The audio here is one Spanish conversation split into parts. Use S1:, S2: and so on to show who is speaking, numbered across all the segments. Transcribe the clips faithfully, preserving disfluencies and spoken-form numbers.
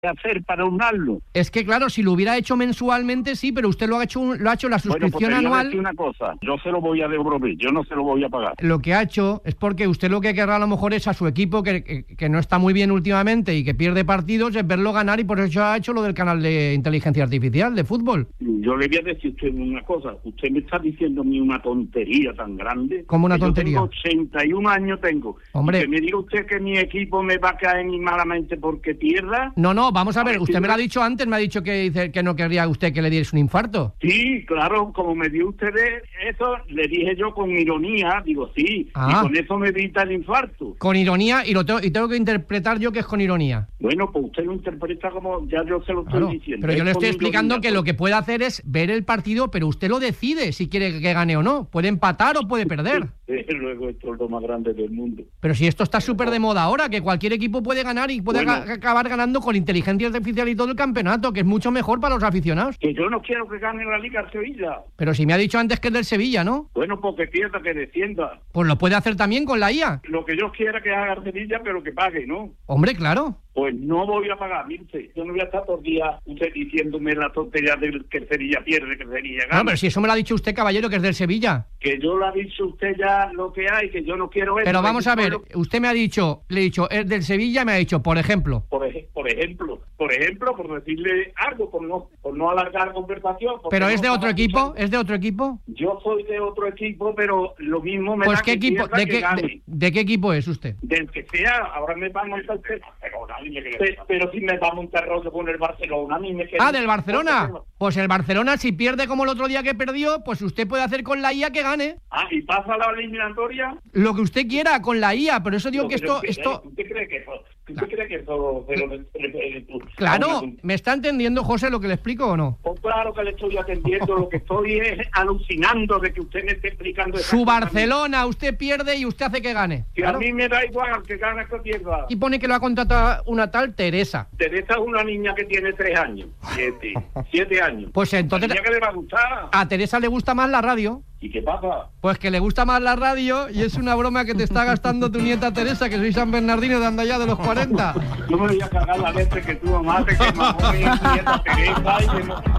S1: hacer para unarlo?
S2: Es que claro, si lo hubiera hecho mensualmente sí, pero usted lo ha hecho lo ha hecho la suscripción
S1: bueno, pues
S2: anual.
S1: decir una cosa, yo se lo voy a devolver, yo no se lo voy a pagar.
S2: Lo que ha hecho es porque usted lo que querrá a lo mejor es a su equipo que, que, que no está muy bien últimamente y que pierde partidos, es verlo ganar, y por eso ha hecho lo del canal de inteligencia artificial de fútbol.
S1: Yo le voy a decir a usted una cosa, usted me está diciendo a mí una tontería tan grande.
S2: ¿Cómo una tontería?
S1: Yo tengo ochenta y un años tengo.
S2: Hombre.
S1: Y que me diga usted que mi equipo me va a caer ni malamente porque pierda.
S2: No, no, vamos a ver,
S1: ver
S2: usted me lo ha dicho antes, me ha dicho que dice que no querría usted que le diese un infarto.
S1: Sí, claro, como me dio usted eso, le dije yo con ironía, digo sí,
S2: Ah.
S1: y con eso me evita el infarto.
S2: Con ironía, y lo tengo, y tengo que interpretar yo que es con ironía.
S1: Bueno, pues usted lo interpreta como ya yo se lo estoy
S2: Claro,
S1: diciendo.
S2: pero yo
S1: Es
S2: le
S1: con
S2: estoy explicando
S1: ironía,
S2: que lo que puede hacer es ver el partido, pero usted lo decide si quiere que gane o no. Puede empatar o puede perder.
S1: Desde luego esto es lo más grande del mundo.
S2: Pero si esto está súper de moda ahora, que cualquier equipo puede ganar y puede
S1: Bueno.
S2: ga- acabar ganando con inteligencia artificial y todo el campeonato, que es mucho mejor para los aficionados.
S1: Que yo no quiero que gane la Liga Sevilla.
S2: Pero si me ha dicho antes que es del Sevilla, ¿no?
S1: Bueno, porque pierda, que descienda.
S2: Pues lo puede hacer también con la I A.
S1: Lo que yo quiera que haga Sevilla, pero que pague, ¿no?
S2: Hombre, claro.
S1: Pues no voy a pagar, mire usted. Yo no voy a estar por día usted diciéndome la tontería de que el Sevilla pierde, que el Sevilla gana.
S2: No, pero si eso me lo ha dicho usted, caballero, que es del Sevilla.
S1: Que yo le ha dicho usted ya lo que hay, que yo no quiero eso.
S2: Pero vamos a ver,
S1: Lo-
S2: usted me ha dicho, le he dicho, es del Sevilla, me ha dicho, por ejemplo.
S1: Por, ej- por ejemplo, por ejemplo, por decirle algo, por no, por no alargar la conversación. porque
S2: ¿Pero
S1: no
S2: es de otro
S1: estaba
S2: equipo?
S1: escuchando.
S2: ¿Es de otro equipo?
S1: Yo soy de otro equipo, pero lo mismo me
S2: Pues
S1: da
S2: ¿qué
S1: que
S2: equipo,
S1: pierda
S2: de
S1: que
S2: qué,
S1: gane.
S2: de, de qué equipo es usted?
S1: Del que sea, ahora me va a montar el pero, pero, pero si me va a montar rollo con el Barcelona, a mí me queda...
S2: Ah, del Barcelona. Pues el Barcelona, si pierde como el otro día que perdió, pues usted puede hacer con la I A que gane.
S1: Ah, y pasa la eliminatoria.
S2: Lo que usted quiera con la I A, pero eso digo
S1: Lo
S2: que
S1: yo
S2: esto,
S1: quiera,
S2: esto,
S1: ¿Usted cree que eso, usted cree que eso, pero, pero, pero, pero-
S2: claro,
S1: pero-
S2: ¿me está entendiendo, José, lo que le explico o no?
S1: Pues claro que le estoy atendiendo, lo que estoy es alucinando de que usted me esté explicando esas
S2: Su
S1: cosas.
S2: Barcelona, usted pierde y usted hace que gane.
S1: Que
S2: Claro.
S1: a mí me da igual que gane que pierda.
S2: Y pone que lo ha contratado una tal Teresa.
S1: Teresa es una niña que tiene tres años, siete, siete años.
S2: Pues entonces
S1: La niña que le va a gustar.
S2: a Teresa le gusta más la radio.
S1: ¿Y qué pasa?
S2: Pues que le gusta más la radio y es una broma que te está gastando tu nieta Teresa, que soy San Bernardino de anda ya de los cuarenta.
S1: Yo me voy a cargar la leche que tú mamá te que mamá mi nieta Teresa y que no...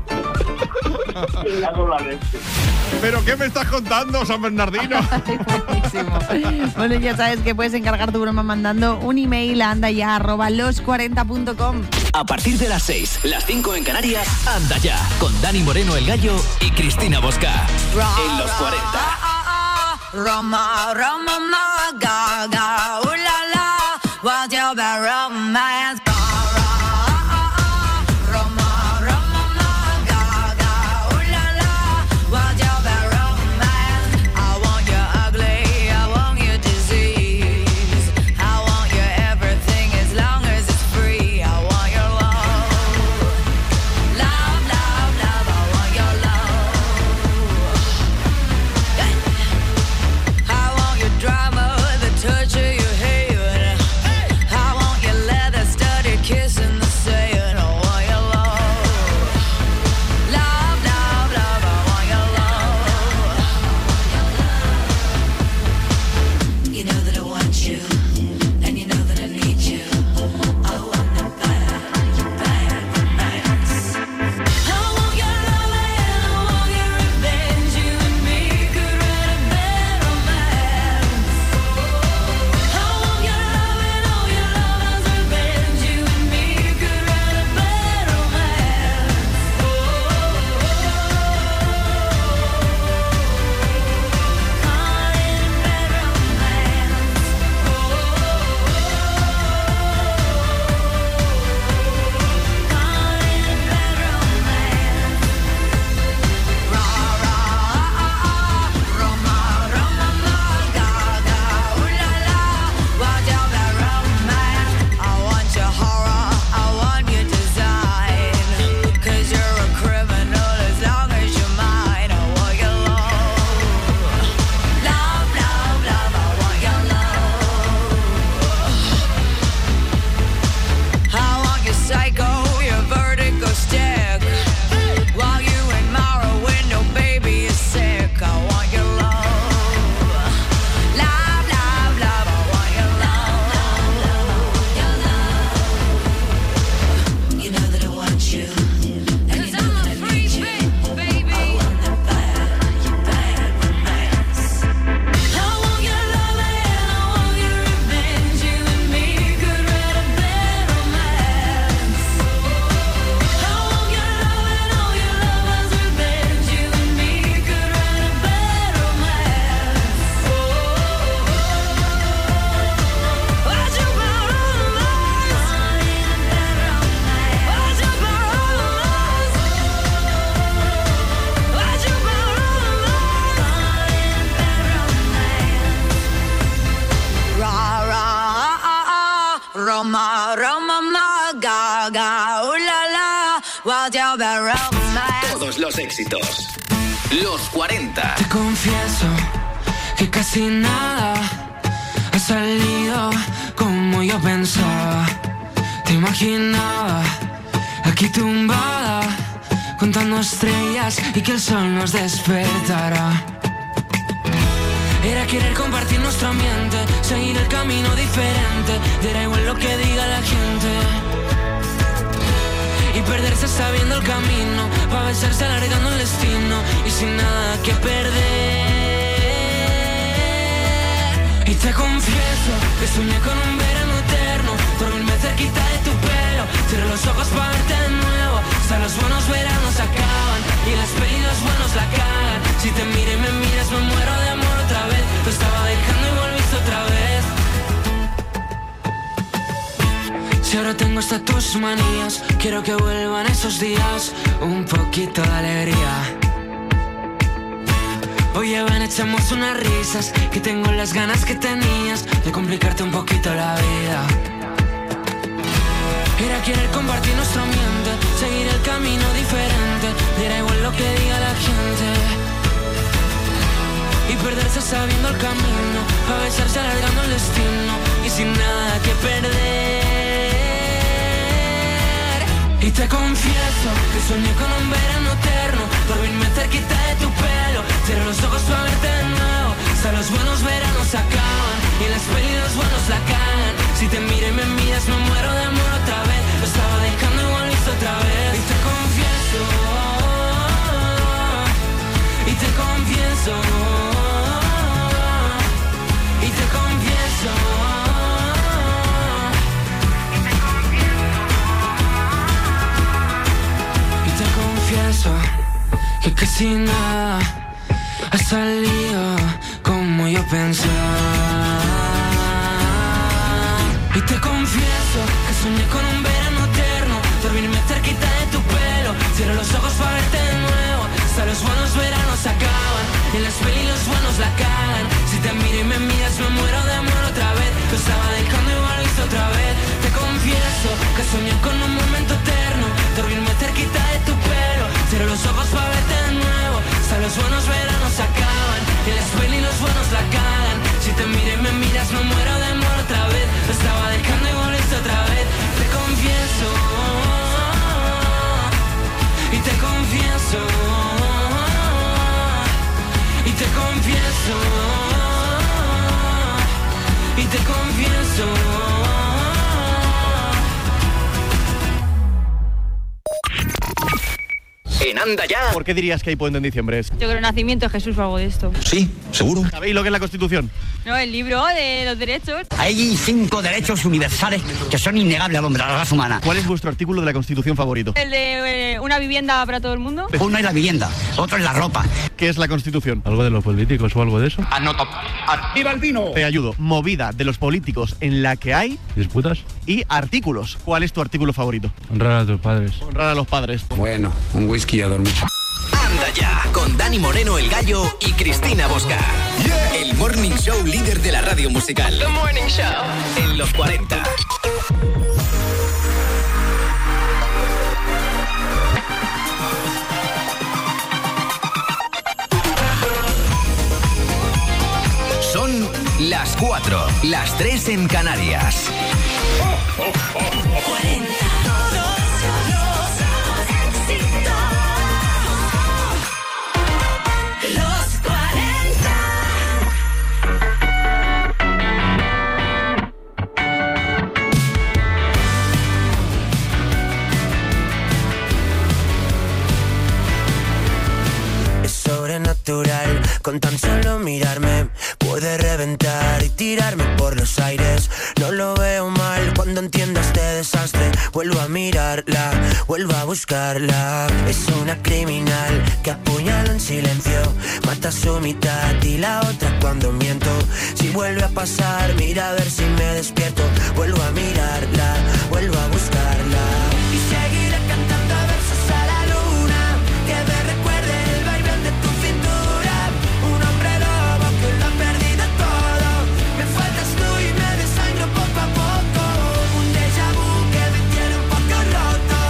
S1: Le hago la leche.
S3: ¿Pero qué me estás contando, San Bernardino?
S4: Buenísimo. Bueno, ya sabes que puedes encargar tu broma mandando un email a andaya arroba los cuarenta punto com.
S5: A partir de las seis, las cinco en Canarias, Anda Ya, con Dani Moreno el Gallo y Cristina Bosca. En los cuarenta.
S6: Roma, Roma, ma, ga, ga, ooh la la, what's your bad romance? Drama, the touch of Roma, ooh la la, what you be romance.
S5: Todos los éxitos. Los cuarenta.
S7: Te confieso que casi nada ha salido como yo pensaba. Te imaginaba aquí tumbada, contando estrellas y que el sol nos despertara. Era querer compartir nuestro ambiente, seguir el camino diferente, era igual lo que diga la gente. Y perderse sabiendo el camino, pa' besarse alargando el destino y sin nada que perder. Y te confieso que soñé con un verano eterno, dormirme cerquita de tu pelo, cierro los ojos pa' verte de nuevo. Hasta los buenos veranos acaban y las pelis los buenos la cagan. Si te miro y me miras me muero de amor otra vez. Lo estaba dejando y volviste otra vez. Si ahora tengo hasta tus manías, quiero que vuelvan esos días, un poquito de alegría. Oye, ven, echemos unas risas, que tengo las ganas que tenías de complicarte un poquito la vida. Era querer compartir nuestro ambiente, seguir el camino diferente, era igual lo que diga la gente. Y perderse sabiendo el camino, a besarse alargando el destino y sin nada que perder. Y te confieso que soñé con un verano eterno, dormirme cerquita de tu pelo, cierro los ojos para verte de nuevo. Hasta los buenos veranos acaban y las pelis los buenos la cagan. Si te miro y me miras me muero de amor otra vez. Lo estaba dejando y volviste otra vez. Y te confieso, y te confieso, y te confieso, y te confieso que casi nada ha salido como yo pensaba. Y te confieso que soñé con un verano eterno, dormirme cerquita de tu pelo, cierro los ojos para verte de nuevo. Hasta los buenos veranos acaban y en las pelis los buenos la cagan. Si te miro y me miras me muero de amor otra vez. Lo estaba dejando y volviste otra vez. Te confieso que soñé con un momento eterno, dormirme cerquita de tu pelo, cierro los ojos para verte de nuevo. Hasta los buenos veranos acaban y en las pelis los buenos la cagan. Si te miro y me miras me muero de amor otra vez. Lo estaba dejando y volviste otra vez. Te confieso, y te confieso, y te confieso, y te confieso.
S5: En Anda Ya.
S3: ¿Por qué dirías que hay puente en diciembre?
S8: Yo creo nacimiento de Jesús o algo de esto.
S9: Sí, seguro.
S3: ¿Sabéis lo que es la Constitución?
S8: No, el libro de los derechos.
S9: Hay cinco derechos universales que son innegables al hombre, a la raza humana.
S3: ¿Cuál es vuestro artículo de la Constitución favorito?
S8: El de eh, una vivienda para todo el mundo.
S9: Uno es la vivienda, otro es la ropa.
S3: ¿Qué es la Constitución?
S10: ¿Algo de los políticos o algo de eso?
S1: Anota. ¡Viva el vino!
S3: Te ayudo. Movida de los políticos en la que hay
S10: ¿Disputas?
S3: y artículos. ¿Cuál es tu artículo favorito?
S10: Honrar a tus padres.
S3: Honrar a los padres.
S11: Bueno, un whisky y a dormir.
S5: Anda Ya, con Dani Moreno el Gallo y Cristina Bosca. Yeah. El morning show líder de la radio musical. The Morning Show. En los cuarenta. Son las cuatro, las tres en Canarias.
S6: Oh, oh, oh, oh. cuarenta.
S12: Sobrenatural, con tan solo mirarme puede reventar y tirarme por los aires. No lo veo mal cuando entiendo este desastre. Vuelvo a mirarla, vuelvo a buscarla. Es una criminal que apuñala en silencio, mata a su mitad y la otra cuando miento. Si vuelve a pasar, mira a ver si me despierto. Vuelvo a mirarla, vuelvo a buscarla y seguiré cantando versos a la luna que me recuerde el baile de tu cintura. Un hombre lobo que lo ha perdido todo. Me faltas tú y me desangro poco a poco. Un déjà vu que me tiene un poco roto.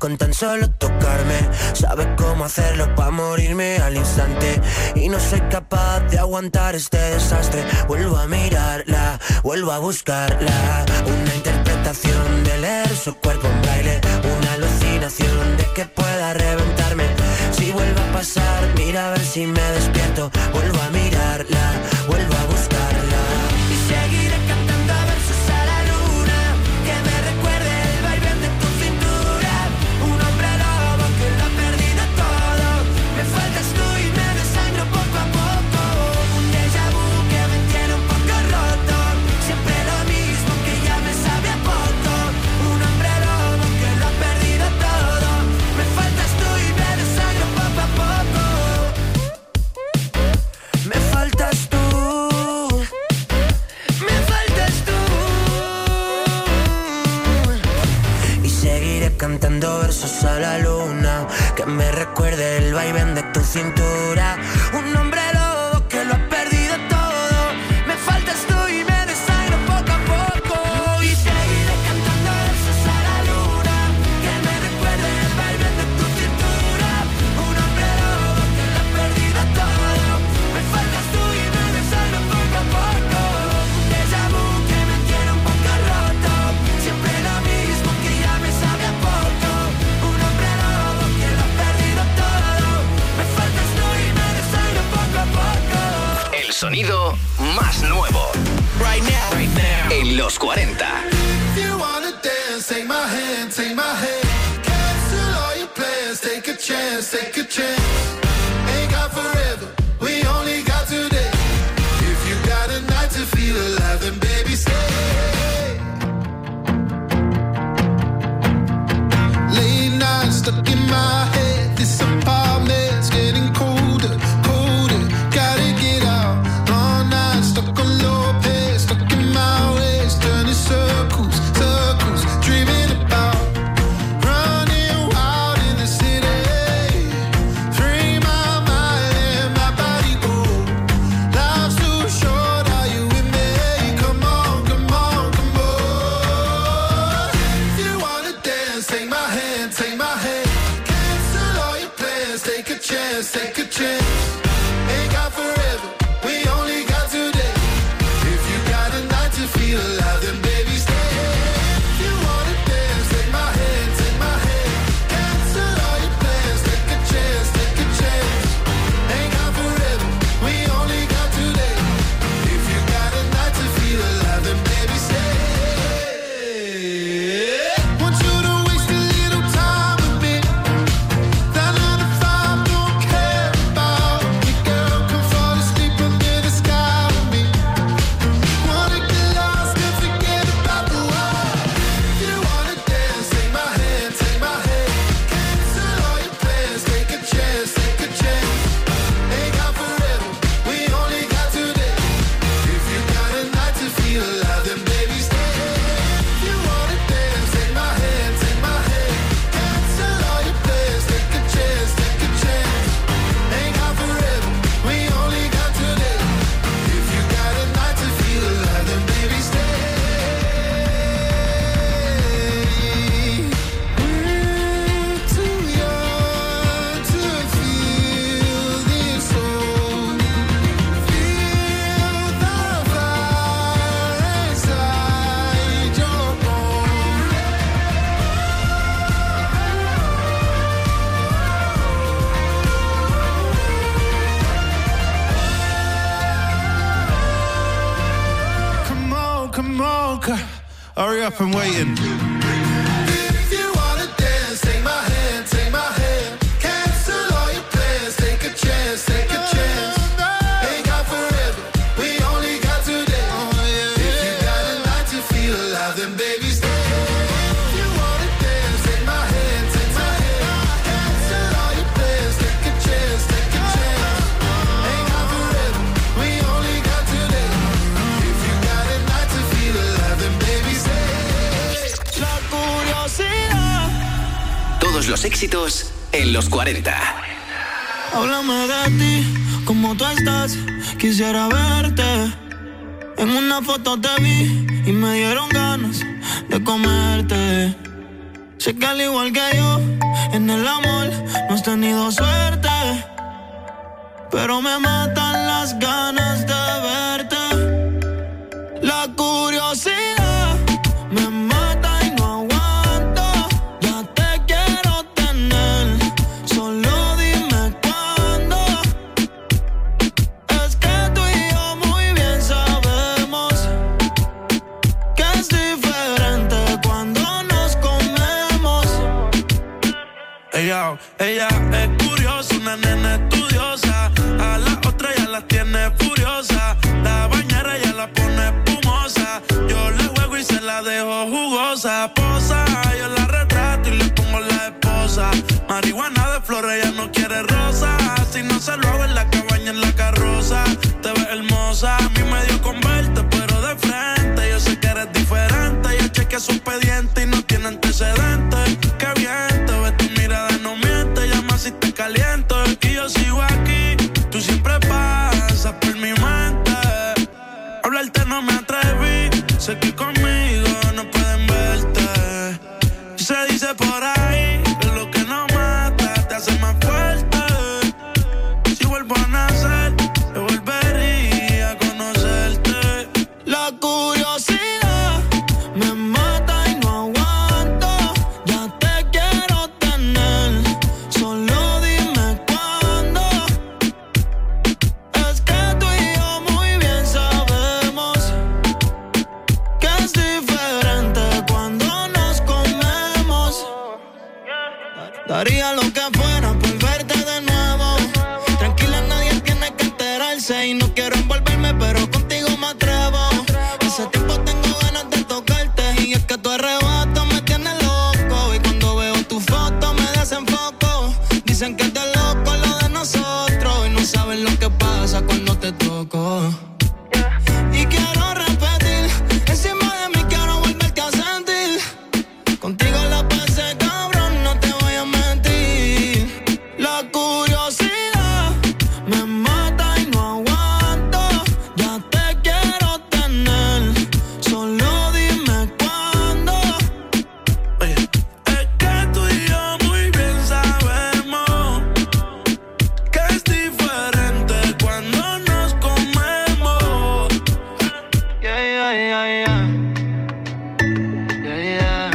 S12: con tan solo tocarme. Sabe cómo hacerlo pa' morirme al instante. Y no soy capaz de aguantar este desastre. Vuelvo a mirarla, vuelvo a buscarla. Una interpretación de leer su cuerpo en braille. Una alucinación de que pueda reventarme. Si vuelve a pasar, mira a ver si me despierto. Vuelvo a mirarla, vuelvo a buscarla. Y seguiré cantando versos a la luna, que me recuerde el baile de tu cintura. Un hombre lobo que lo ha perdido todo. Me faltas tú y me desangro poco a poco. Un déjà vu que me tiene un poco roto. Siempre lo mismo que ya me sabe a poco. Un hombre lobo que lo ha perdido todo. Me faltas tú y me desangro poco a poco. Me faltas tú. Me faltas tú. Y seguiré cantando versos a la luna, que me recuerde el vaivén de tu cintura. Un hombre lobo que lo ha perdido todo. Me faltas tú y me desangro poco a poco. Y seguiré cantando versos a la luna, que me recuerde el vaivén de tu cintura. Un hombre lobo que lo ha perdido todo. Me faltas tú y me desangro poco a poco. Un déjà vu que me tiene un poco roto. Siempre lo mismo que ya me sabe a poco. Un hombre lobo que lo ha perdido todo. Me faltas tú y me desangro poco a poco.
S5: El sonido más nuevo. Right now, right now. En los cuarenta.
S13: If you wanna dance, take my hand, take my hand. Cancel all your plans, take a chance, take a chance. Ain't got forever, we only got today. If you got a night to feel alive, then baby stay. Late nights stuck in my head, this apartment's getting colder, colder. Gotta get out, long nights stuck on low pace, stuck in my ways, turning circles, circles, dreaming about running wild in the city. Free my mind and my body go. Life's too short, are you with me? Come on, come on, come on. If you wanna dance, take my hand, take my hand. Cancel all your plans, take a chance, take a chance. Ain't got forever, we only got today. If you got a night to feel alive, then baby stay. If you wanna dance, take my hand, take my hand. Cancel all your plans, take a chance, take a chance. Ain't got forever, we only got today. If you got a night to feel alive, then baby stay. Want you to waste a little time with me. That nine to five don't care about me, girl. Come fall asleep under the sky with me. Wanna get lost and forget about the world. If you wanna dance, take my hand, take my hand. Cancel all your plans, take a chance, take a chance. Ain't got forever, we only got today. If you got a night to feel alive, then baby stay. If you wanna dance, take my hand, take my hand. Cancel all your plans, take a chance, take a chance. Ain't got forever, we only got today. If you got a night to feel alive, then baby stay. We're too young to feel this old. Feel the fire inside your bones. Come on, come on, c- hurry up, I'm waiting. If you wanna dance, take my hand, take my hand. Cancel all your plans, take a chance, take a chance. Ain't got forever, we only got today. If you got a night to feel alive, then baby stay. If you wanna dance, take my hand, take my hand. Cancel all your plans, take a chance, take a chance. Ain't got forever, we only got today. If you got a night to feel alive, then baby stay. La curiosidad.
S5: Todos los éxitos en los cuarenta.
S14: Háblame de ti, cómo tú estás, quisiera verte. En una foto te vi y me dieron ganas de comerte. Sé que al igual que yo, en el amor no has tenido suerte, pero me matan las ganas de verte. La curiosidad me mata y no aguanto. Ya te quiero tener, solo dime cuándo. Es que tú y yo muy bien sabemos que es diferente cuando nos comemos. Ella, ella es curiosa, una nena estudiosa. A la otra ya la tiene furiosa. La bañera ya la pone espumosa. Yo le juego y se la dejo jugosa. Posa, yo la retrato y le pongo la esposa. Marihuana de flores, ella no quiere rosa. Si no se lo hago en la cabaña, en la carroza. Te ves hermosa, a mí me dio con verte, pero de frente. Yo sé que eres diferente. Yo chequeé su expediente y no tiene antecedentes. Qué bien, te ves, tu mirada no miente. Llama si te caliento y yo sigo aquí. Tú siempre pasas por mi mente. Hablarte no me atreví. Sé que conmigo no pueden verte. Se dice por ahí que lo que no mata te hace más fuerte. Si vuelvo a nacer, yo volvería a conocerte. La curiosidad me mata y no aguanto. Ya te quiero tener, solo dime cuándo. Es que tú y yo muy bien sabemos que es diferente cuando nos comemos. Daría lo que fuera por verte de nuevo. Tranquila, nadie tiene que enterarse. Y no quiero envolverme, pero contigo me atrevo. Hace tiempo tengo ganas de tocarte. Y es que tu arrebato me tiene loco. Y cuando veo tu foto me desenfoco. Dicen que es de loco lo de nosotros. Y no saben lo que pasa cuando te toco. Y quiero repetir, encima de mí quiero volverte a sentir. Contigo la pasé cabrón, no te voy a mentir. La curiosidad me mata y no aguanto. Ya te quiero tener, solo dime cuándo. Oye, es que tú y yo muy bien sabemos que es diferente cuando nos comemos. Yeah, yeah, yeah, yeah. Yeah, yeah.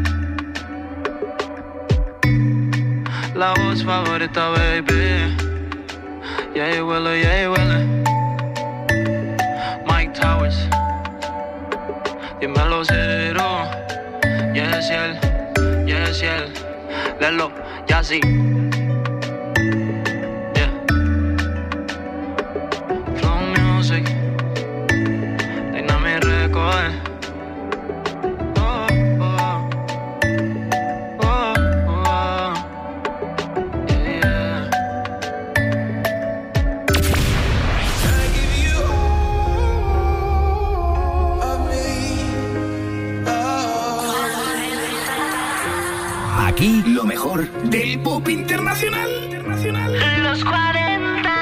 S14: La voz favorita, baby. Yeah, huele, yeah, huele. Mike Towers. Dímelo cero. Yes, él. Yes, él. Lelo, ya sí. Yeah. Flow Music. Dynamic Record. Oh, oh. Oh, oh. Yeah, yeah.
S5: Aquí lo mejor del pop internacional.
S7: Los cuarenta.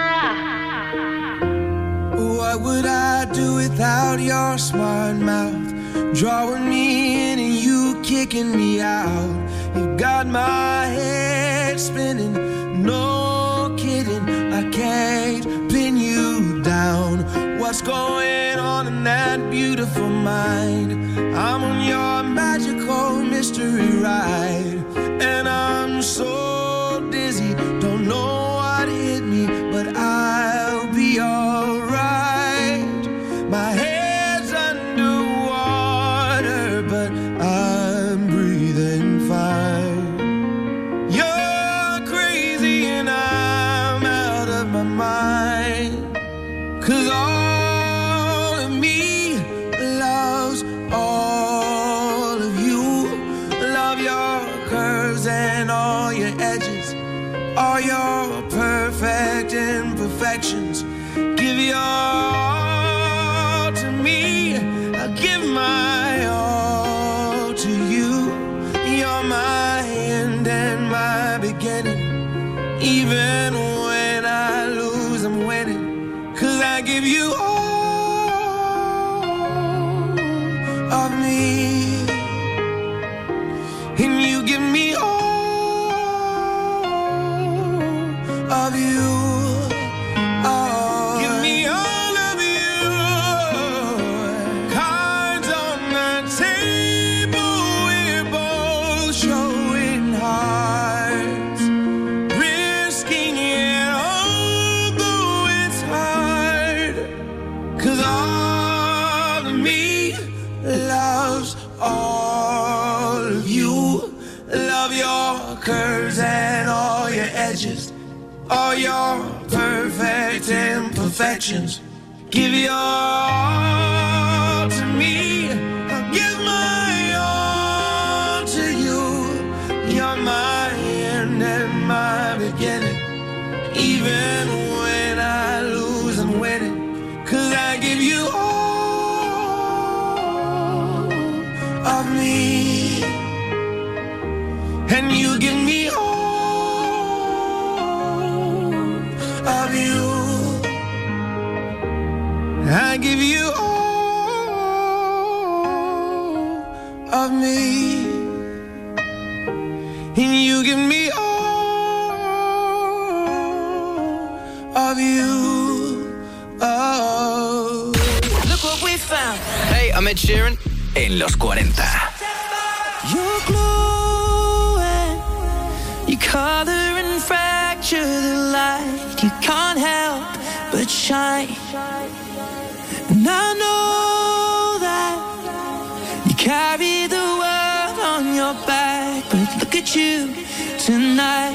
S15: What would I do without your smart mouth? Drawing me in and you kicking me out. You got my head spinning, no kidding. I can't pin you down. What's going on in that beautiful mind? I'm on your magical mystery ride, and I'm so dizzy, don't know what hit me, but I'll be alright. My head's underwater, but I'm breathing fine. You're crazy and I'm out of my mind, 'cause all of me loves all of you. Love your curves and all your edges, all your perfect imperfections. Give your all to me, I give my all to you. You're my end and my beginning. Even when I lose, I'm winning, 'cause I give you all of me. And all your perfect imperfections. Give your all to me. I'll give my all to you. You're my end and my beginning. Even when I lose, I'm winning. 'Cause I give you all of me, and you give me all of you. I give you all of me, and you give me all of you. Oh, look what we found.
S5: Hey, I'm Ed Sheeran en los cuarenta.
S15: You're glowing, you color and fracture the light. You can't help but shine. And I know that you carry the world on your back, but look at you tonight.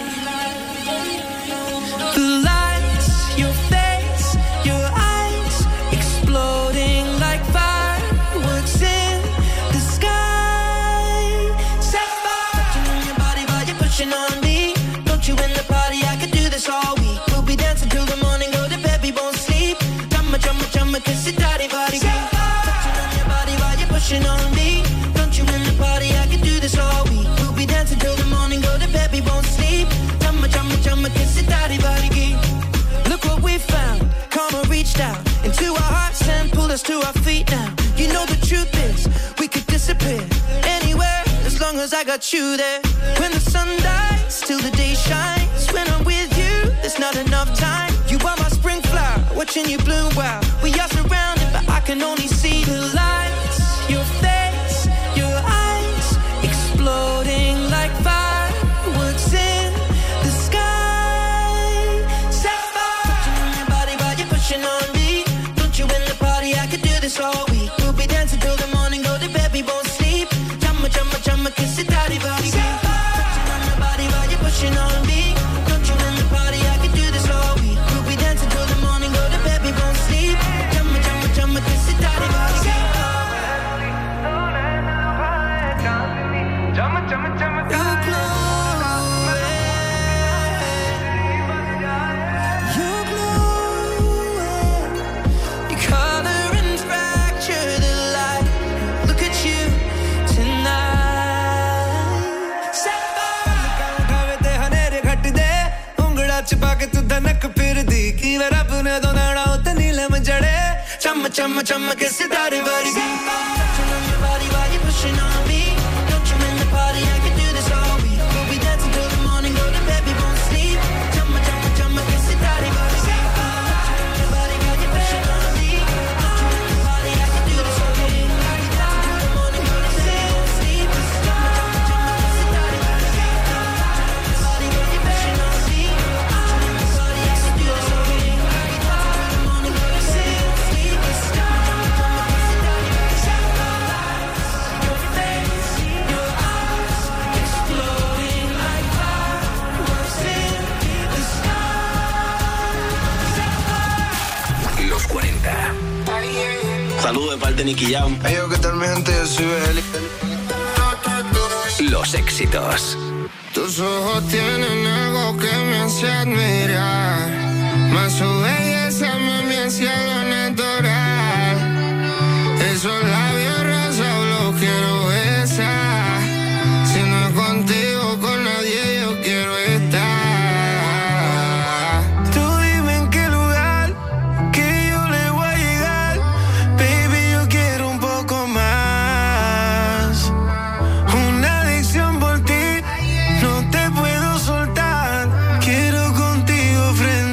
S15: The lights, your face, your eyes, exploding like fireworks in the sky. Sapphire, touching on your body while you're pushing on me. Don't you in the party? I could do this all week. We'll be dancing till the morning, go to bed, we won't sleep. Chumma, chumma, chumma, kiss it, daddy, body. Touching on your body while you're pushing on me. Don't you in the party? I could do this all week. We'll be dancing till the morning, go to bed, we won't sleep. Chumma, chumma, chumma, kiss it, daddy, body. Look what we found. Karma reached out into our hearts and pulled us to our feet now. You know the truth is, we could disappear anywhere as long as I got you there. When the sun dies, till the day shines. When I'm with you, there's not enough time. You are my spring flower, watching you bloom wild. We are surrounded, but I can only see the lights. Your face, your eyes, exploding like fireworks in the sky. Sapphire, touching on your body while you're pushing on me. Don't you in the party? I could do this all week. We'll be dancing till the morning, go to bed, we won't sleep. Chumma, chumma, chumma, kiss it, daddy, body. Touching on your body while you're pushing on me. Don't you in the party? I could do this all week. We'll be dancing till the morning, go to bed, we won't sleep. Chumma, chumma, chumma, kiss it, daddy, body. Chumma, chumma, chumma, you're glowing. You're glowing. You color and fracture the light. Look at you tonight. Sapphire. te hanere ghat de ungla ch pa ke tu danak phirdi ki var apne do nada ut neelam jade. Cham cham cham ke sitare vargi. Touching on your body while you're pushing on me. Don't you in the party? I can do this all week. We'll be dancing till the morning, go to bed, we won't sleep. Cham cham cham ke sitare vargi. Touching on your body while you're pushing on me. Don't you in the party? I can do this all week. We'll be dancing till the morning, go to bed, we won't sleep. Cham cham cham ke sitare vargi. Touching on your body while you're pushing on me. Don't you in the party? I can do this all week. We'll be dancing till the morning, go to bed, we won't sleep. Cham cham cham ke sitare vargi. Your face, your eyes, exploding like fireworks in the sky.
S5: Los cuarenta.
S16: Saludos de parte de Nicky Jam.
S17: Hey, yo, ¿qué tal, mi gente? Yo soy Beli.
S5: Los éxitos.
S17: Tus ojos tienen algo que me hace admirar. Más su belleza, mami, es cielo natural. Esos labios rosas los quiero besar. Si no es contigo, con nadie yo quiero estar. Tú dime en qué lugar que yo le voy a llegar. Baby, yo quiero un poco más. Una adicción por ti, no te puedo soltar. Quiero contigo frente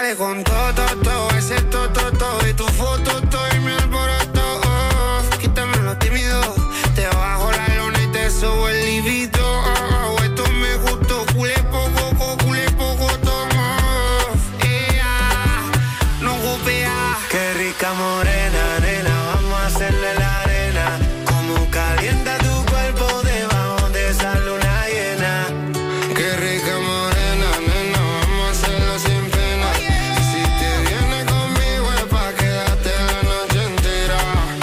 S17: sale con todo, todo, todo, ese todo, todo, todo, y tu foto, todo y mi alboroto. Oh, quítame lo tímido, te bajo la lona y te subo el libido. Oh, oh, esto me gustó, culé poco, culé poco, toma. Yeah, no golpea.
S12: Qué rica morena, nena, vamos a hacerle la arena. Como calienta tu cuerpo debajo de esa luna llena.
S17: Qué rica morena, nena, vamos a hacerlo sin pena. Y si te vienes conmigo es pa' quedarte la noche entera.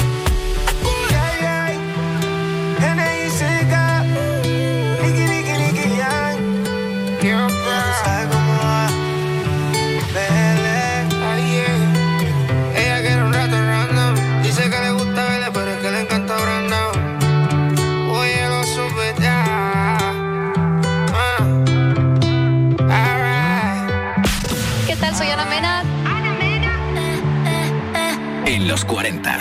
S12: Yeah, yeah. N I C K, Nicky, Nicky, Nicky, Young.
S17: ¿Qué
S12: Ya
S17: pasa?
S12: sabes cómo va. Bele.
S17: Ay, yeah. Ella quiere un rato random. Dice que le gusta verle, pero es que le encanta Brandon. Oye, lo supe ya. Ah. Alright.
S18: ¿Qué tal? Soy Ana Mena.
S5: En los cuarenta.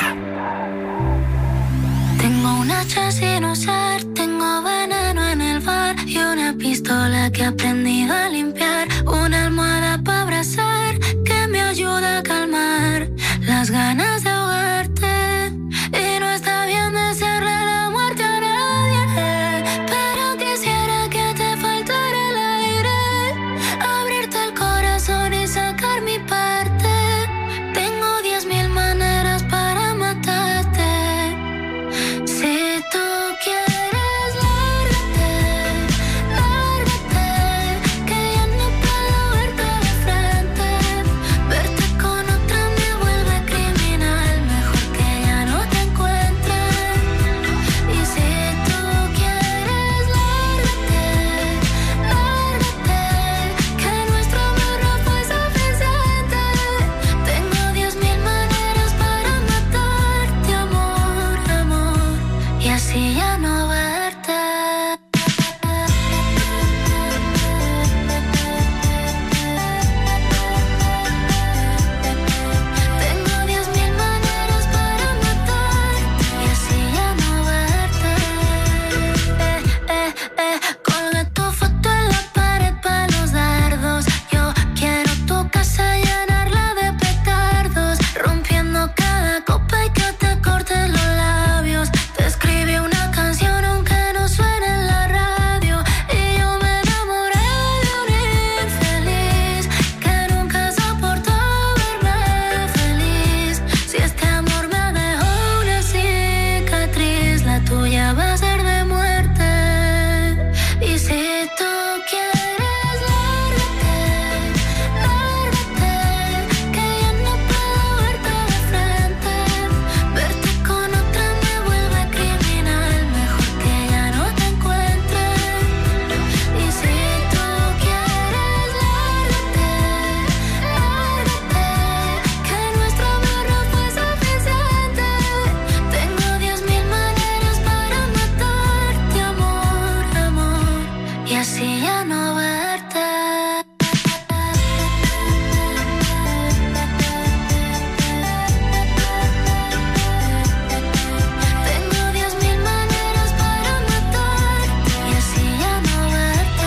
S18: Tengo un hacha sin usar, tengo veneno en el bar y una pistola que he aprendido a limpiar, una almohada para abrazar que me ayuda a calmar las ganas de ahogarte. Y no está bien desearle la muerte a nadie, pero quisiera que te faltara el aire, abrirte el corazón y sacar mi parte. Tengo diez mil maneras para matarte. Si tú quieres, lárgate, lárgate, que ya no puedo verte de frente. Verte con otra me vuelve criminal, mejor que ya no te encuentre. Y si tú quieres, lárgate, lárgate, que nuestro amor no fue suficiente. Tengo diez mil maneras para matarte, amor, amor, y así ya no verte. Tengo diez mil maneras para matarte y así ya no verte. Eh, eh, eh, colgué tu foto en la pared para los dardos. Yo quiero tu casa llenarla de petardos, rompiendo cada copa y que te corten los labios. Te escribí una canción aunque no suene en la radio, y yo me enamoré de un infeliz que nunca soportó verme feliz. Si este amor me dejó una cicatriz, la tuya va a ser de muerte. Y si tú quieres, lárgate, lárgate, que ya no puedo verte de frente. Verte con otra me vuelve criminal, mejor que ya no te encuentre. Y si tú quieres, lárgate, lárgate, que nuestro amor no fue suficiente. Tengo diez mil maneras para matarte, amor, amor, y así ya no verte. Tengo diez mil maneras para matarte y así ya no verte.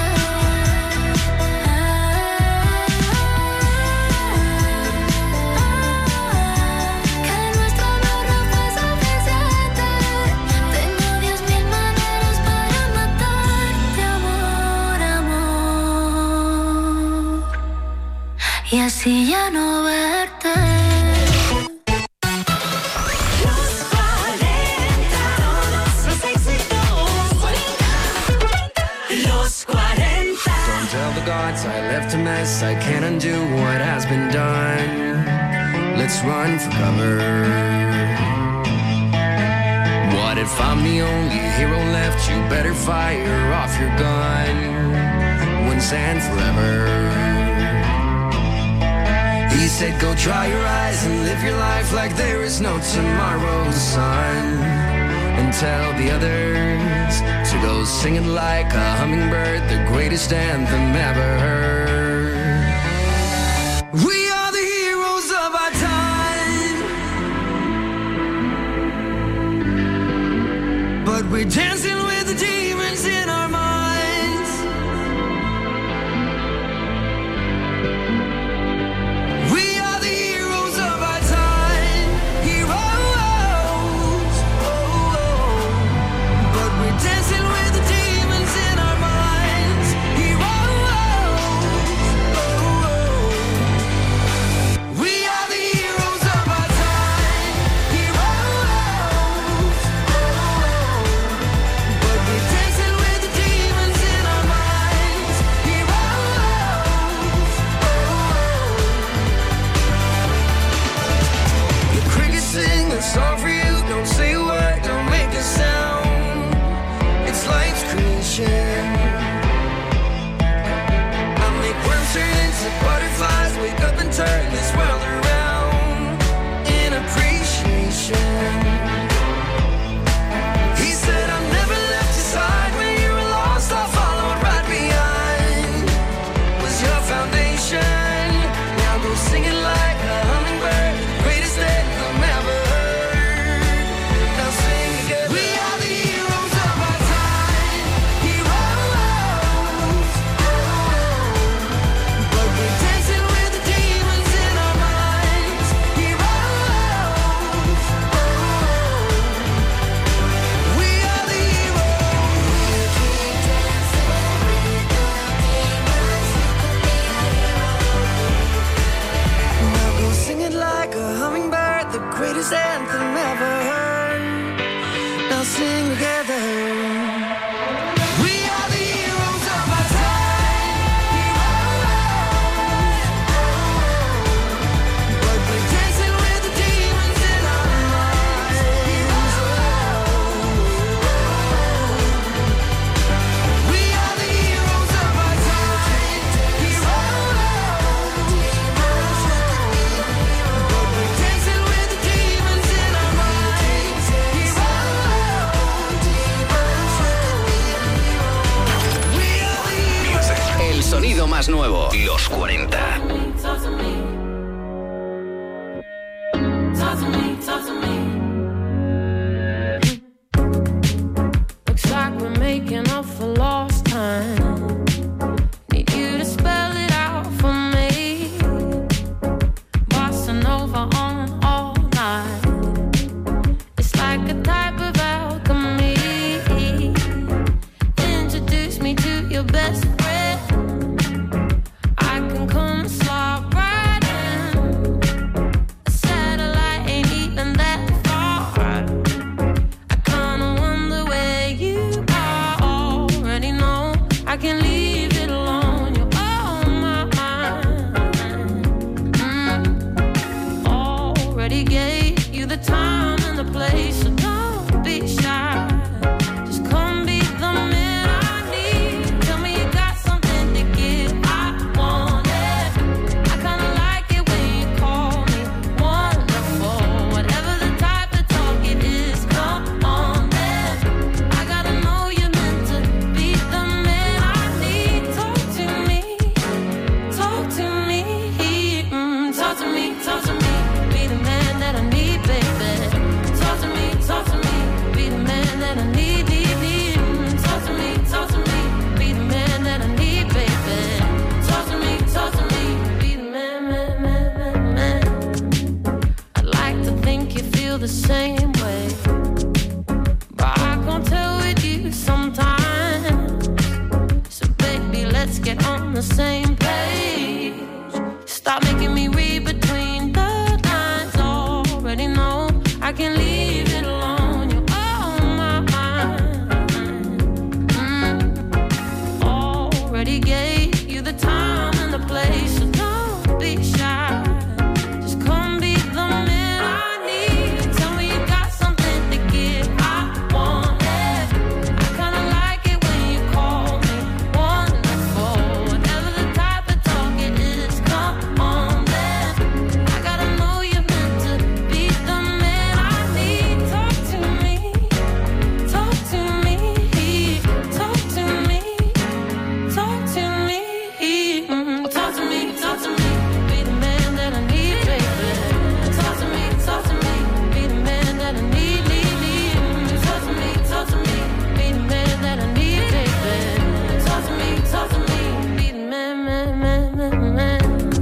S18: Que nuestro amor no fue suficiente. Tengo diez mil maneras para matarte, amor, amor, y así ya no verte.
S7: Los cuarenta.
S15: Don't tell the gods I left a mess. I can't undo what has been done. Let's run for cover. What if I'm the only hero left? You better fire off your gun once and forever. He said go dry your eyes and live your life like there is no tomorrow, son. And tell the others to go singing like a hummingbird, the greatest anthem ever heard. We are the heroes of our time, but we're dancing with the demons in our minds. greatest anthem ever heard. Now sing together. We are the heroes of our time. But we're dancing with the demons in our minds. We are the heroes of our time. But we're dancing with the demons in our minds.
S5: El sonido más nuevo, los cuarenta.
S7: Talk to me. Talk to me, talk to me. Looks like we're making up for lost time. Need you to spell it out for me. Bossa Nova on all night. It's like a type of alchemy. Introduce me to your best friend. I can come slide right in. A satellite ain't even that far. I kinda wonder where you are. Already know I can leave it alone. You're on my mind. Mm. Already gave you the time and the place, so don't be shy. Just come be the man I need. Tell me you got something to give. I want it. I kinda like it when you call me wonderful. Whatever the type of talk it is, come on then. I gotta know you're meant to be the man I need. Talk to me, talk to me, mm, talk to me, talk to me. Be the man that I need, baby. Talk to me, talk to me. Be the man that I need, need, need. Mm, talk to me, talk to me. Be the man that I need, baby. Talk to me, talk to me. Be the man, man, man, man, man. I'd like to think you feel the same way, but I can't tell with you sometimes. So baby, let's get on the same page. Stop making me read between the lines. Already know I can leave it alone. You're on my mind. Mm. Already gave you the time and the place, so don't be shy. Just come be the man I need. Tell me you got something to give. I want it. I kinda like it when you call me wonderful. Whatever the type of talk it is, come on then. I gotta know you're meant to be the man I need. Talk to me, talk to me, talk to me, talk to me, mm, talk to me, talk to me. Be the man that I need, baby. Talk to me, talk to me. Be the man that I need, need, need. Mm, talk to me, talk to me. Be the man that I need, baby. Talk to me, talk to me. Be the man, man, man, man, man.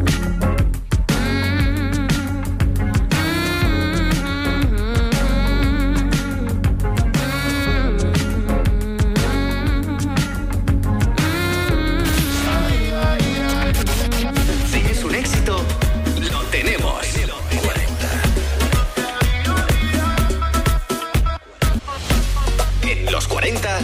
S5: Si es un éxito, lo tenemos. cuarenta. En los cuarenta,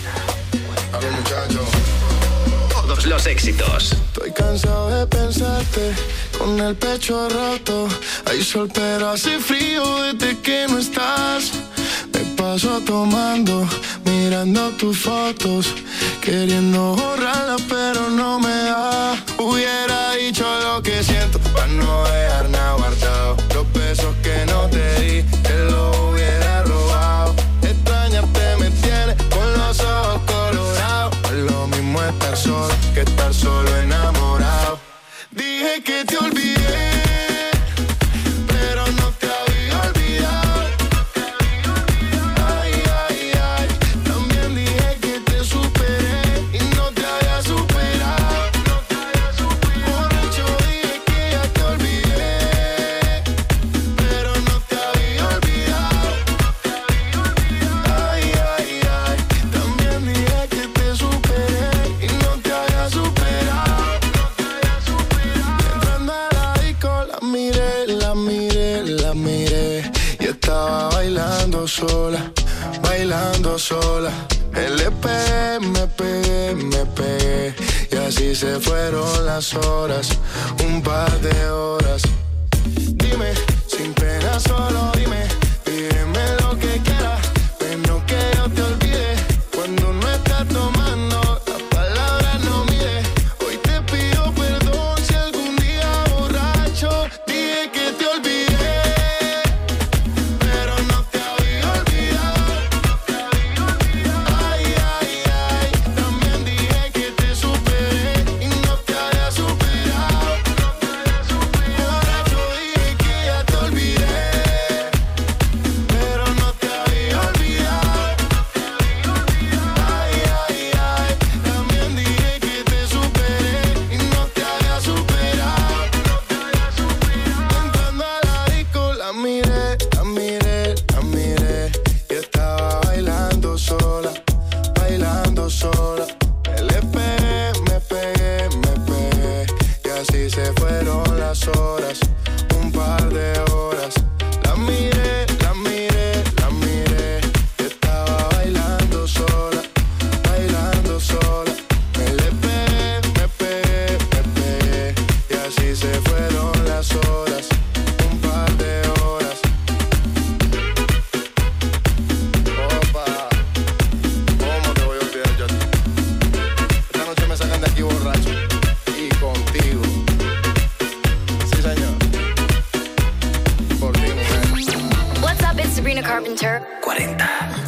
S5: todos los éxitos.
S17: Estoy cansado de pensarte con el pecho roto. Hay sol pero hace frío desde que no estás. Me paso tomando, mirando tus fotos, queriendo borrarlas pero no me da. Hubiera dicho lo que siento para no dejar nada guardado. Los besos que no te di, te los hubiera robado. Extrañarte me tiene con los ojos colorados. No es lo mismo estar solo que estar solo enamorado. Dije que te olvidé, pero no te había olvidado. Ay, ay, ay. También dije que te superé y no te había superado. Borracho dije que ya te olvidé, pero no te había olvidado. Ay, ay, ay. También dije que te superé y no te había superado. Entrando a la disco la miré, la miré, la miré. sola, bailando sola. Le pegué, me pegué, me pegué, y así se fueron las horas, un par de horas. Dime, sin pena solo dime, pídeme lo que quieras, pero que yo te olvide. Cuando no estás tomando, las palabras no mide. Hoy te pido perdón si algún día borracho dije que te olvidé, pero no te había olvidado. Ay, ay, ay, también dije que te superé y no te había superado. Borracho dije que ya te olvidé, pero no te había olvidado. Ay, ay, ay, también dije que te superé y no te había superado. Entrando a la disco la miré, la miré, la miré, y estaba bailando sola, bailando sola. Le pegué, me pegué, me pegué, y así se fueron las horas, un par de horas. La miré, la miré, la miré, y estaba bailando sola, bailando sola. Le pegué, me pegué, me pegué, y así se fueron las horas, un par de horas. Opa, ¿cómo te voy a olvidar yo? Esta noche me sacan de aquí borracho y contigo. Sí, señor. Por ti, mujer.
S18: What's up, it's Sabrina Carpenter.
S5: cuarenta.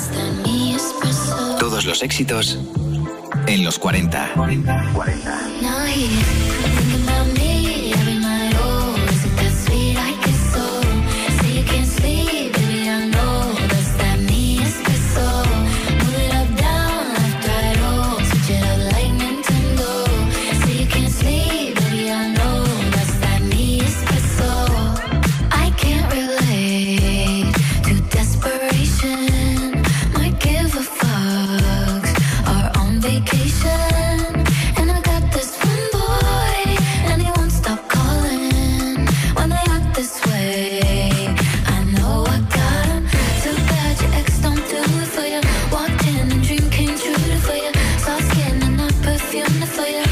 S5: Todos los éxitos en los cuarenta.
S18: Now he's thinking about me every night. Oh, is it that sweet? I guess so. Say you can't sleep, baby, I know. That's that me espresso. Move it up, down, left, right, oh. Switch it up like Nintendo. Say you can't sleep, baby, I know. That's that me espresso. I can't relate to desperation. Might give a fuck. Are on vacation. And I got this one boy, and he won't stop calling when they act this way. I know I got him. Too bad your ex don't do it for you. Walked in and dream came true for you. Saw skin and not perfume for you.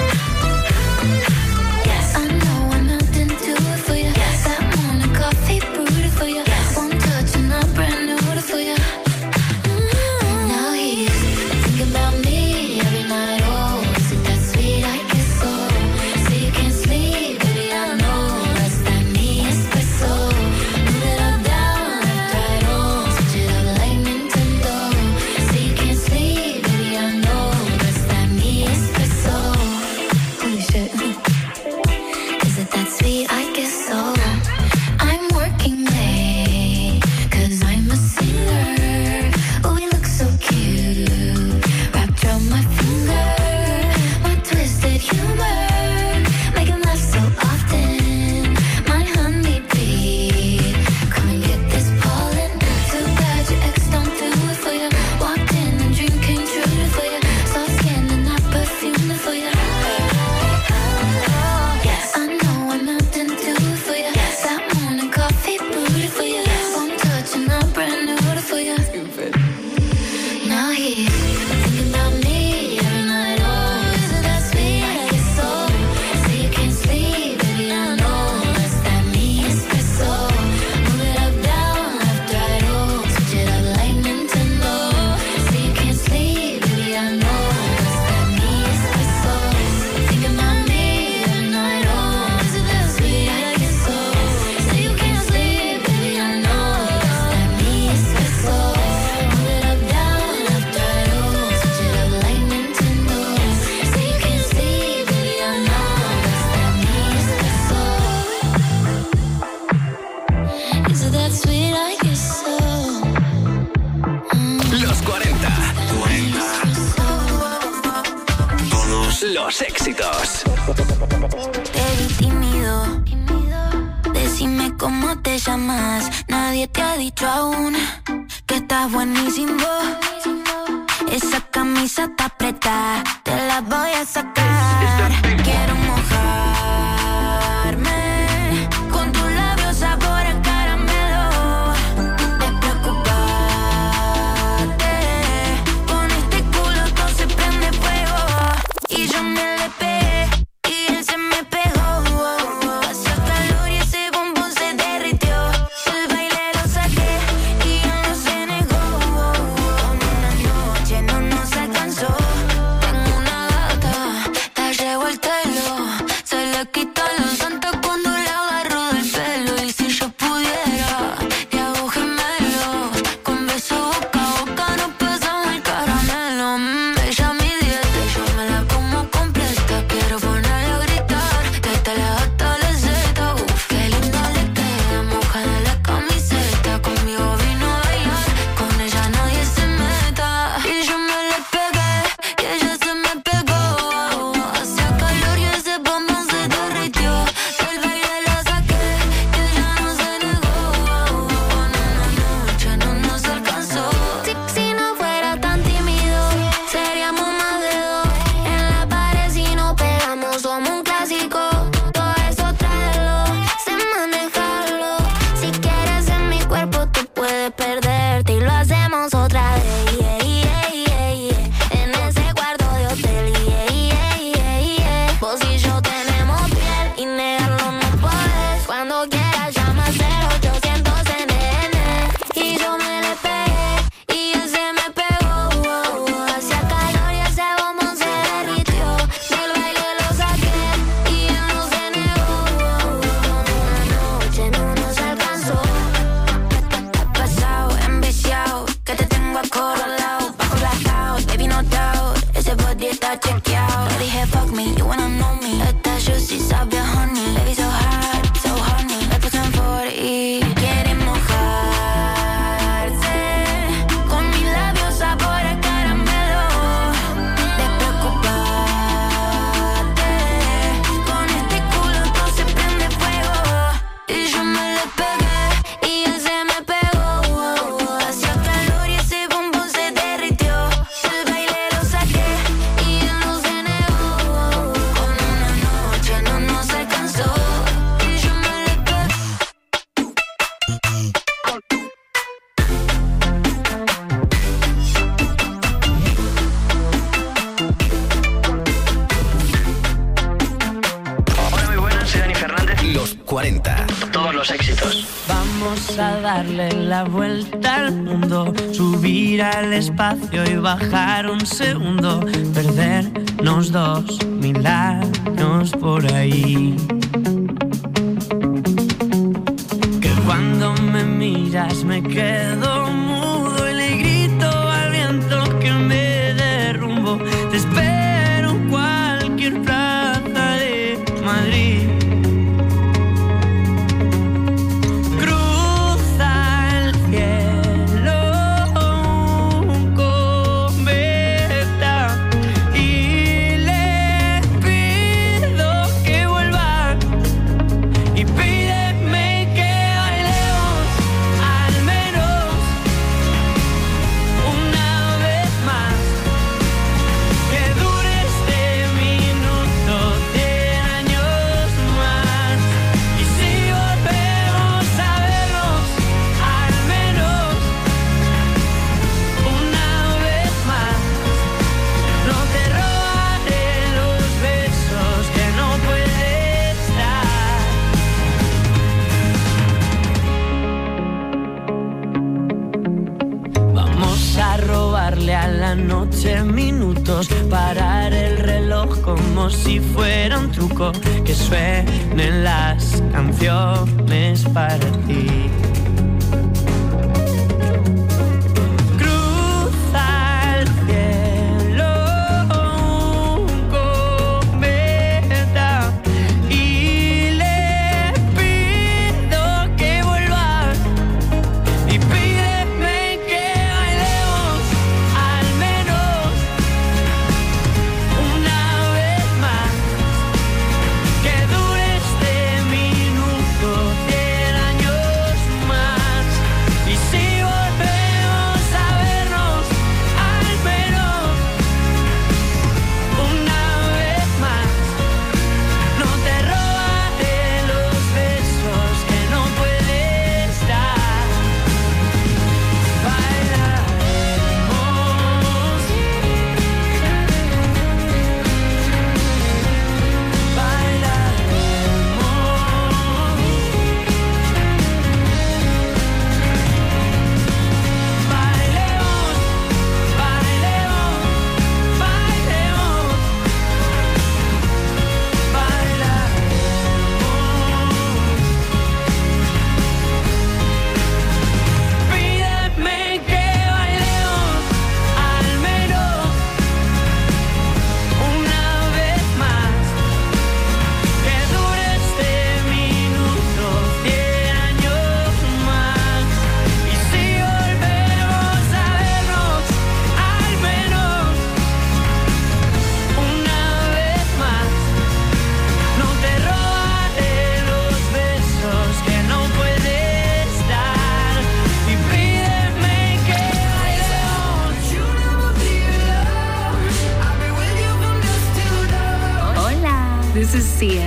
S18: Yes, I know I nothing do it for you. Yes, that morning coffee brewed for you. Yes, one touch and I'm brand new for you. Mm. Now he's thinking about me every night. Oh, is it that sweet? I guess so. Say you can't sleep, baby, I know. That's that me espresso. Move it up, down, left, right, oh. Switch it up like Nintendo. Say you can't sleep, baby, I know. That's that me espresso. Holy shit. Is it that sweet? I guess so. I'm working late, cause I'm a singer. Oh, we look so cute, wrapped around my finger. My twisted humor, make him laugh so often. My honeybee, come and get this pollen. Too bad your ex don't do it for you. Walked in and dream came true for you. Soft skin and not perfume for you. Yes, I know I'm nothing to do it for you. That morning coffee brewed for you. One touch and I'm brand new for you. Now he's thinking about me every night. Oh, is it that sweet? I guess so. Say you can't sleep, baby, I know. That's that me espresso. Move it up, down, left, right, oh. Switch it up like Nintendo. Say you can't sleep, baby, I know. That's that me espresso. Thinking about me every night. Oh, is it that sweet? I guess so. Say you can't sleep, baby, I know. That's that me espresso. Move it up, down, left, right, oh. Switch it up like Nintendo. Say you can't sleep, baby, I know. That's that me espresso. Is it that sweet? I guess so.
S5: Los cuarenta. Todos los éxitos.
S18: Te vi tímido. Decime cómo te llamas. Nadie te ha dicho aún que estás buenísimo. Esa camisa está apretada, te la voy a sacar. Quiero mojarme con tus labios sabor a caramelo. Despreocuparte
S5: cuarenta.
S9: Todos los éxitos.
S7: Vamos a darle la vuelta al mundo, subir al espacio y bajar un segundo, perdernos dos mil años por ahí. Que cuando me miras me quedo mudo y le grito al viento que me derrumbo. Te espero en cualquier plaza de Madrid. A la noche minutos, parar el reloj como si fuera un truco, que suenen las canciones para ti. Cruza el cielo un cometa y le pido que vuelva y pídeme que bailemos al menos una vez más, que dure este minuto cien años más, y si volvemos a vernos al menos una vez más, no te robaré los besos que no puedes dar. Bailaremos, pídeme que bailemos al menos una vez más, que dure este minuto cien años más, y si volvemos a vernos al menos una vez más, no te robaré los besos que no puedes dar, y pídeme que bailemos.
S18: Hola, this is Sia.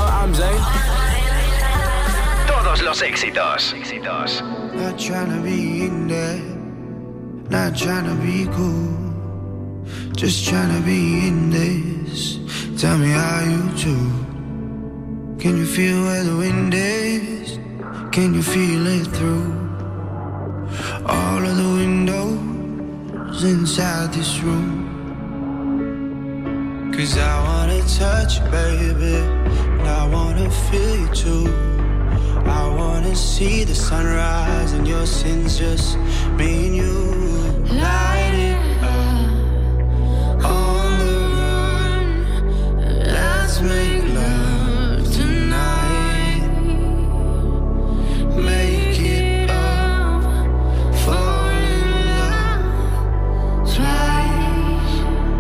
S5: Todos los éxitos. Éxitos.
S15: Not tryna be in there, not tryna be cool, just tryna be in this. Tell me how you do. Can you feel where the wind is? Can you feel it through all of the windows inside this room? Cause I wanna touch you, baby, and I wanna feel you too. I wanna see the sunrise and your sins, just me and you. Light it up on the run. Let's make love tonight. Make it up, fall in love twice.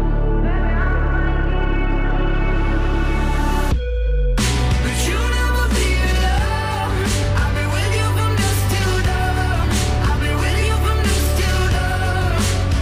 S15: But you never be alone. I'll be with you from dusk till dawn. I'll be with you from dusk till dawn.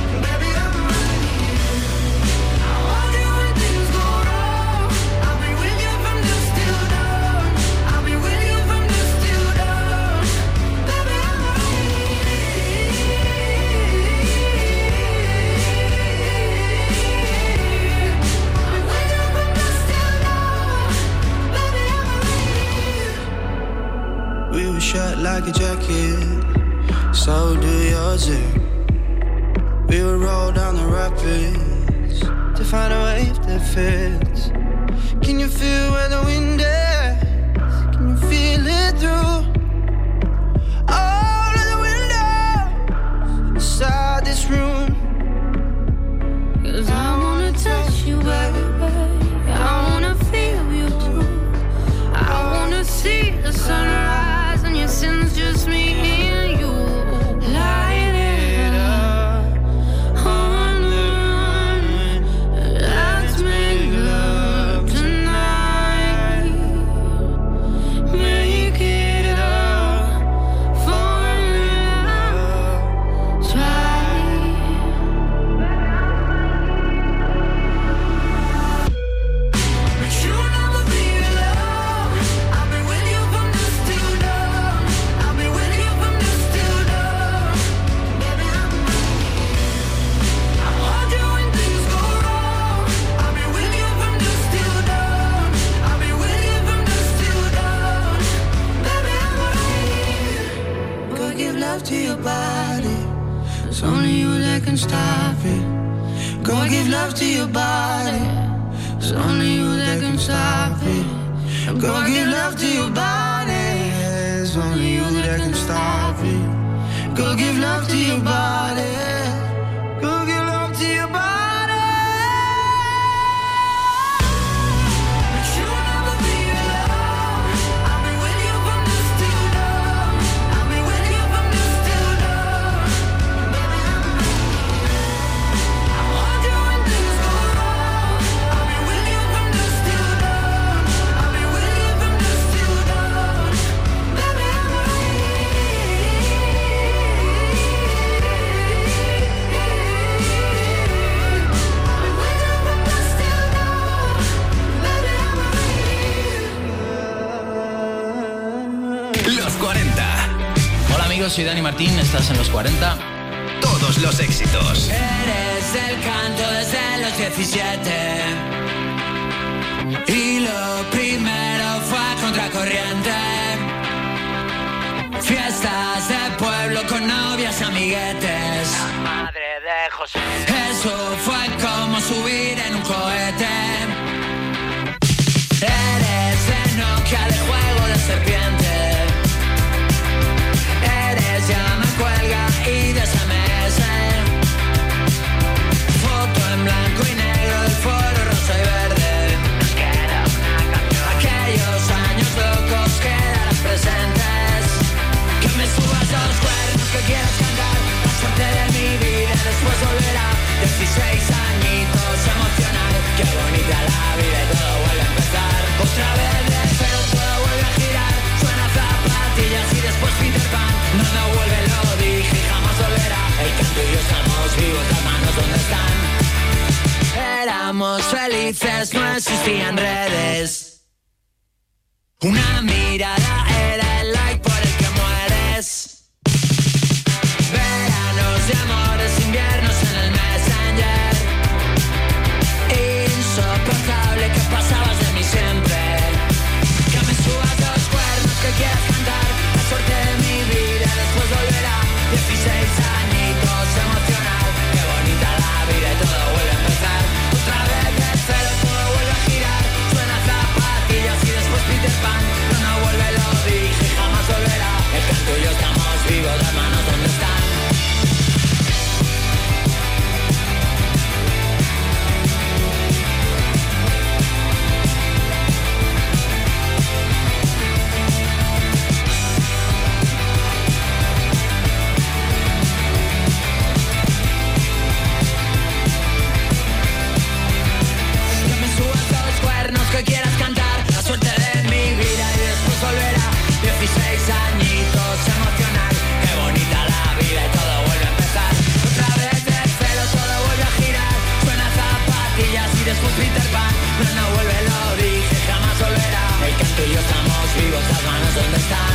S15: We were shut like a jacket, so do yours. We would roll down the rapids to find a wave that fits. Can you feel where the wind is? Can you feel it through all of the windows inside this room? 'Cause I wanna touch you, baby. I wanna feel you too. I wanna see the sunrise and your sins, just me and you. Light it up on the run. Let's make love tonight. Make it up for love. Try. But you'll never be alone. I'll be with you from dusk till dawn. I'll be with you from dusk till dawn. Baby, I'm I'll hold you when things go wrong. I'll be with you from dusk till dawn. I'll be with you from dusk till dawn. Baby, I'm right. Go give love to your body. It's only you that can stop it. Go give love to your body. It's only you that can stop it. Go give love to your body. It's only you that can stop it. Go give love to your body. Go give love to your body. But you'll never be alone. I'll be with you from dusk till dawn. I'll be with you from dusk till dawn. Baby, I'm I'll hold you when things go wrong. I'll be with you from dusk till dawn. I'll be with you from dusk till dawn. Baby, I'm
S5: Los cuarenta.
S19: Hola amigos, soy Dani Martín, estás en Los cuarenta.
S5: Todos los éxitos.
S7: Eres el canto desde los diecisiete. Y lo primero fue contracorriente. Fiestas de pueblo con novias y amiguetes.
S19: La madre de José.
S7: Eso fue como subir en un cohete. Eres de Nokia, de juego de serpiente. Eres llama, cuelga y de S M S. Foto en blanco y negro del foro rosa y verde.
S19: Nos queda una canción.
S7: Aquellos años locos quedarán presentes. Que me subas los cuernos, que quieras cantar la suerte de mi vida, después volverá. Dieciséis añitos, emocional. Qué bonita la vida y todo vuelve a empezar. Otra vez de cero, todo vuelve a girar. Suena zapatillas y después Peter Pan. No, no vuelve, lo dije y jamás volverá. El canto y yo estamos vivos, las manos donde están. Éramos felices, no existían redes. Una mirada era el like por el que mueres. Veranos de amores, inviernos en el Messenger. Insoportable que pasabas de mí siempre. Que me subas los cuernos, que quieras cantar la suerte de mi vida, después volverá. Dieciséis añitos, emocional. Qué bonita la vida y todo vuelve a empezar. Otra vez de cero, todo vuelve a girar. Suena zapatillas y después Peter Pan. No, no vuelve, lo dije y jamás volverá. El canto y yo estamos vivos, las manos donde están. Que me subas los cuernos, que quieras cantar la suerte de mi vida y después volverá. Dieciséis añitos, emocional. Qué bonita la vida y todo vuelve a empezar. Otra vez de cero, todo vuelve a girar. Suena zapatillas y después Peter Pan. No, no vuelve, lo dije, jamás volverá. El canto y yo estamos vivos, las manos donde están.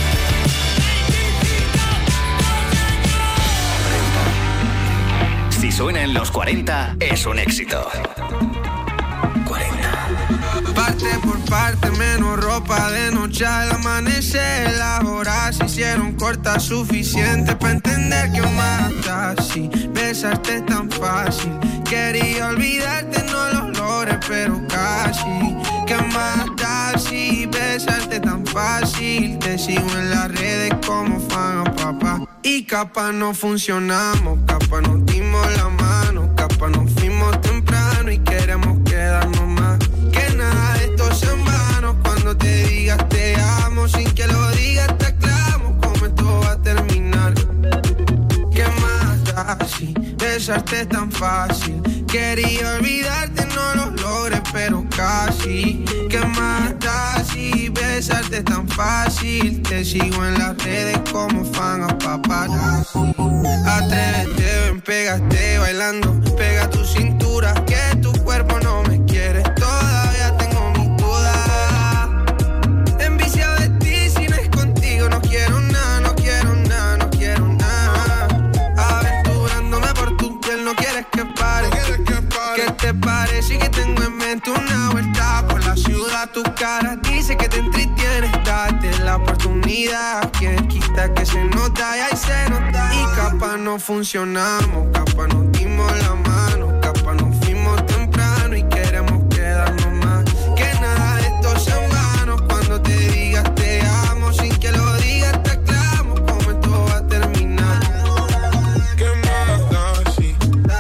S5: Si suena en los cuarenta, es un éxito.
S15: Pa' parte por parte, menos ropa de noche al amanecer. Las horas se hicieron cortas, suficiente para entender que más da si besarte es tan fácil. Quería olvidarte, no lo logré, pero casi. ¿Qué más da si besarte tan fácil? Te sigo en las redes como fan a papá. Y capaz no funcionamos, capaz nos dimos la mano, capaz nos fuimos temprano y queremos quedarnos más. Que nada de esto es en vano, cuando te digas te amo, sin que lo digas te aclamo cómo esto va a terminar. ¿Qué más da si besarte es tan fácil? Quería olvidarte, no lo logré, pero casi. ¿Qué más da si besarte es tan fácil? Te sigo en las redes como fan a paparazzi. Atrévete, ven, pégate bailando. Pega tu cintura, que tu cuerpo no me quiere. Todavía tengo mis dudas. Enviciado de ti, si no es contigo no quiero nada, no quiero nada, no quiero nada. Aventurándome por tu piel, no quieres que pare. ¿Qué te parece que tengo en mente una vuelta por la ciudad? Tu cara dice que te entretienes, date la oportunidad. Quien quita que se nota y ahí se nota. Y capaz no funcionamos, capaz nos dimos la mano, capaz nos fuimos temprano y queremos quedarnos más. Que nada de esto es en vano, cuando te digas te amo, sin que lo digas te aclamo cómo esto va a terminar. ¿Qué más da si?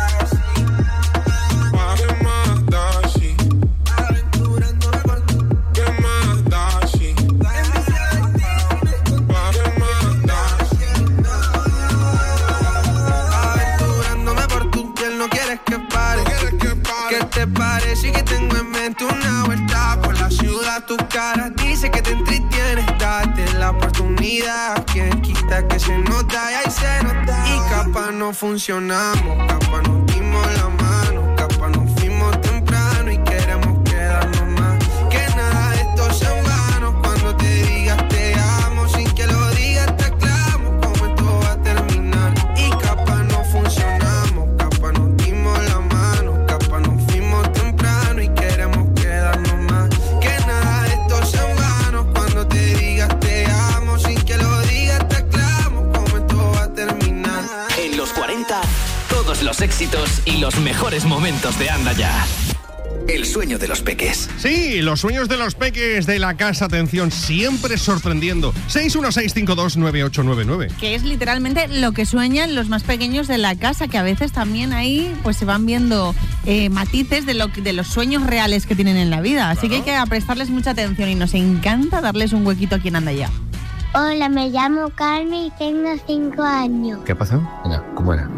S15: ¿Te parece que tengo en mente una vuelta por la ciudad? Tu cara dice que te entretienes, date la oportunidad. Quien quita que se nota y ahí se nota. Y capaz no funcionamos, capaz nos dimos la mano, capaz nos fuimos temprano y queremos quedarnos más. Que nada de esto es en vano, cuando te digas te amo, sin que lo digas te aclamo cómo esto va a terminar. Y capaz no funcionamos, capaz nos dimos la mano, capaz nos fuimos temprano y queremos quedarnos más. Que nada de esto es en vano, cuando te digas te amo, sin que lo digas te aclamo cómo esto va a terminar.
S5: En los cuarenta, todos los éxitos y los mejores momentos de Anda Ya. El sueño de los peques.
S20: Sí, los sueños de los peques de la casa, atención, siempre sorprendiendo. seis uno seis cinco dos nueve ocho nueve nueve.
S4: Que es literalmente lo que sueñan los más pequeños de la casa, que a veces también ahí pues se van viendo eh, matices de, lo, de los sueños reales que tienen en la vida. Así claro, que hay que prestarles mucha atención y nos encanta darles un huequito aquí en Anda Ya.
S18: Hola, me llamo Carmen y tengo cinco años.
S11: ¿Qué ha pasado? Venga, ¿cómo era?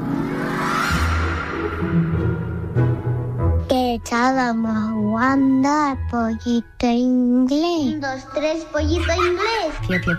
S18: Que estábamos jugando al pollito inglés. Un, dos, tres, pollito inglés.
S4: Tío, tío,